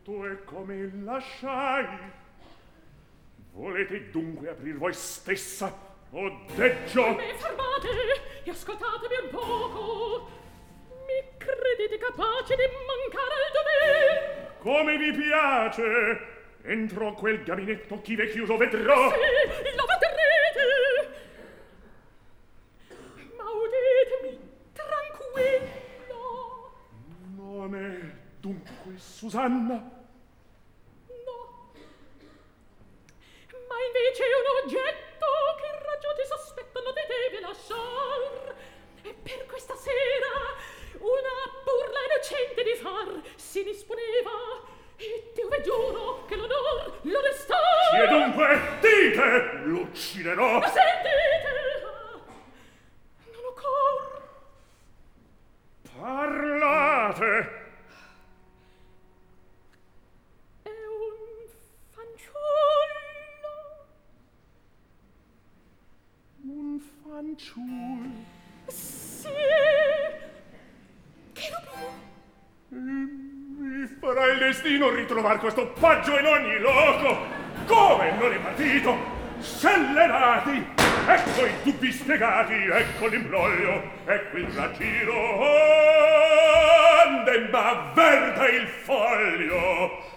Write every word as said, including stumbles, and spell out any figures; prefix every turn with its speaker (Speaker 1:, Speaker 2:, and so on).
Speaker 1: tutto è come lasciai. Volete dunque aprir voi stessa, o deggio?
Speaker 2: Me fermate e ascoltatemi un poco. Mi credete capace di mancare al dovere?
Speaker 1: Come vi piace? Entro quel gabinetto chi v'è chiuso vedrò.
Speaker 2: Sì, lo vedrete. Ma udetemi tranquillo.
Speaker 1: Non è dunque Susanna?
Speaker 2: No. Ma invece è un oggetto che in ragione sospetto non deve lasciar. E per questa sera una burla innocente di far si disponeva. E Dio ve giuro che l'onor lo resta.
Speaker 1: Chi è dunque? Dite! L'ucciderò!
Speaker 2: Ma sentite! Non ho cor.
Speaker 1: Parlate!
Speaker 2: È un fanciullo.
Speaker 1: Un fanciullo?
Speaker 2: Sì. Che robino?
Speaker 1: Mi farà il destino ritrovar questo paggio in ogni loco. Come non è partito? Scellerati! Ecco i dubbi spiegati, ecco l'imbroglio, ecco il raggiro. Onde m'avverta il foglio.